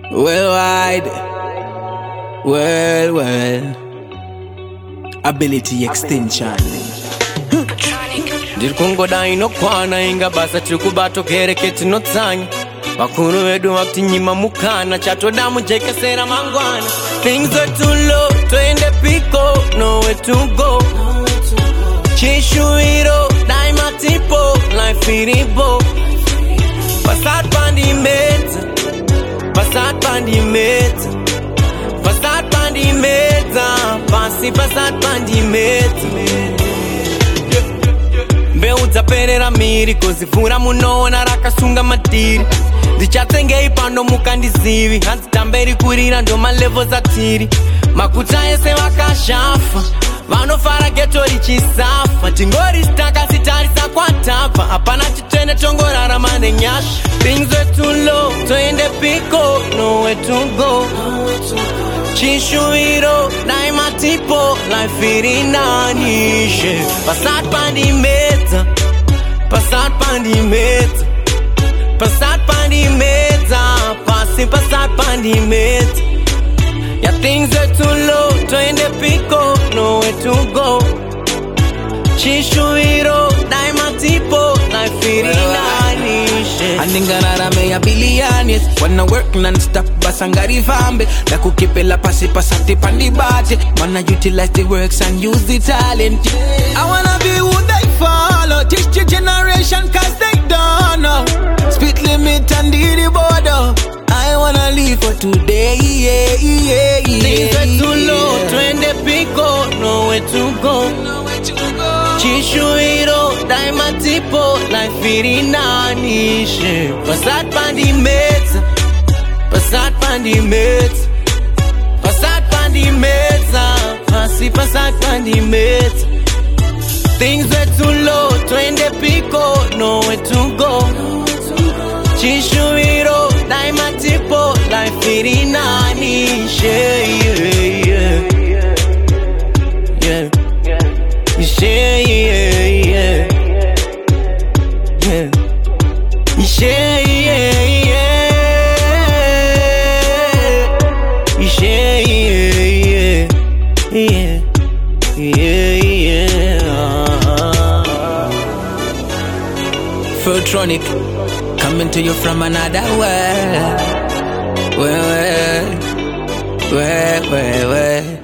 Worldwide, well, ability extension. Ndirikungo daino kwana inga basa chikubato kereketi no tsanyi bakuru wedu waktinyima mukana chatoda mujekesera mangwana. Things are too low, twende piko, nowhere to go. Chishuiro, daima tipo, life iribo. Passat pandimeta, passat pandimeta, passat pandimeta, passi passat pandimeta. Mbeuza perera miri, kozifura munoona rakasunga matiri. Ndichatengei pano mukandizivi, hanzi tamberi kurira ndo malevo atiri. Makuta ese vakashafa, vanofara geto richisafa. Tingori staka sitarisa kwa tapa, hapana chitene tongorarama nenyasha. Things are too low, toende piko, nowhere to go. Chishuiro, daima tipo, life irinanishe. Passat pandimeta, passat pandimeta, passat pandimeta, passi passat pandimeta. Yeah, things are too low, twende piko, nowhere to go. Chishuiro, daima tipo, life irinanishe. Aningarara meya billions, wanna work non-stop basangari vambe. Daku kipela pasi pasati pandi bate. Wanna utilize the works and use the talent. I wanna be who they follow, teach the generation cause they don't know. Speed limit and the border. I wanna live for today, Things are too low, twende piko, nowhere to go. Chishuiro, daima tipo, life irinanishe. Passat pandimeta, passat pandimeta, passat pandimeta, passi passat pandimeta. Things are too low, twende piko, nowhere to go. Chishuiro, daima tipo, life irinanishe. Yeah. Fulltronic, coming to you from another world. Well.